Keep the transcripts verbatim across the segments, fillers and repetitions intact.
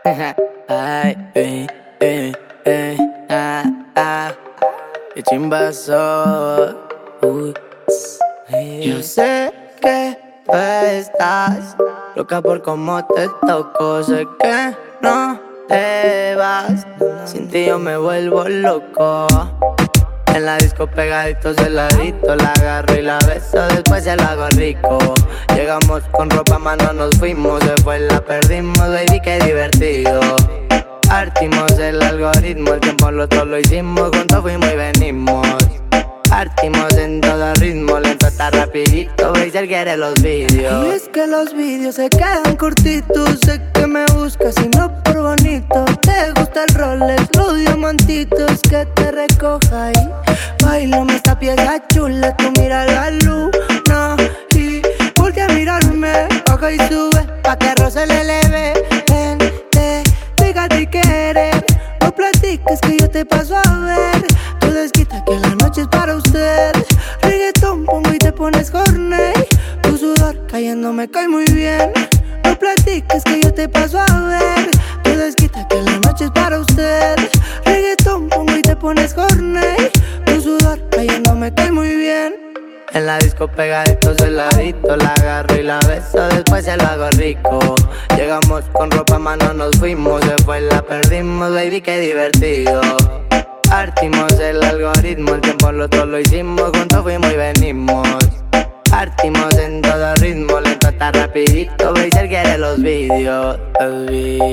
Ay, eh, eh, eh, ah, ah. Qué chimbazo. Uy. Yo sé que tú estás loca por cómo te toco. Sé que no te vas. Sin ti yo me vuelvo loco. En la disco pegaditos de ladito, la agarro y la beso, después se la hago rico. Llegamos con ropa, mano, nos fuimos, se fue, la perdimos, baby, qué divertido. Partimos el algoritmo, el tiempo lo todo lo hicimos, juntos fuimos y venimos. Partimos en todo ritmo, lento hasta rapidito, Bracer quiere los vídeos. Y es que los vídeos se quedan cortitos, sé que me buscas y no por bonito. Te gusta el Rolex, los diamantitos, que te recoja ahí. Bailame esta pieza chula, tú mira la luna y voltea a mirarme, baja y sube, pa' que roce le leve. Vente, fíjate que eres, no platiques que yo te paso a ver. Tú desquita que la noche es para usted. Reggaetón pongo y te pones horny. Tu sudor cayendo me cae muy bien. No platiques que yo te paso a ver. Tú desquita que la noche es para usted. Reggaetón pongo y te pones horny. Tu sudor cayendo me cae muy bien. En la disco pegaditos de ladito, la agarro y la beso, después se lo hago rico. Llegamos con ropa, mano, nos fuimos, se fue, la perdimos, baby, qué divertido. Partimos el algoritmo, el tiempo lo todo lo hicimos, juntos fuimos y venimos. Partimos en todo ritmo, lento hasta rapidito, Bracer quiere los vídeos. Los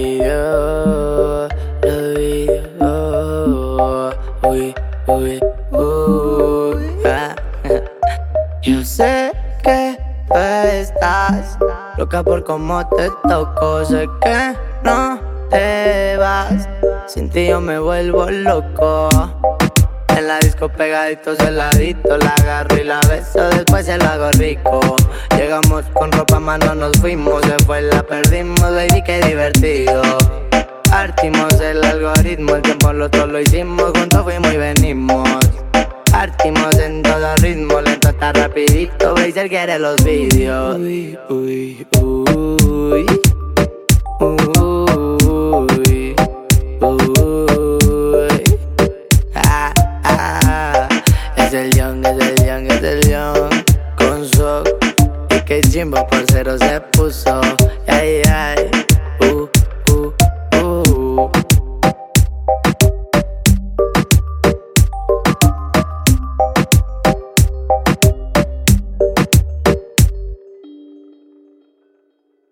vídeos, los vídeos, uy, uy, uy, ah. Yo sé que tú estás loca por cómo te toco, sé que no te vas. Sin ti yo me vuelvo loco. En la disco pegaditos de ladito, la agarro y la beso, después se la hago rico. Llegamos con ropa, mano, nos fuimos, se fue, la perdimos, baby, qué divertido. Partimos el algoritmo, el tiempo lo todo lo hicimos, juntos fuimos y venimos. Partimos en todo ritmo, lento hasta rapidito, Bracer quiere los vídeos. Uy, uy, uy.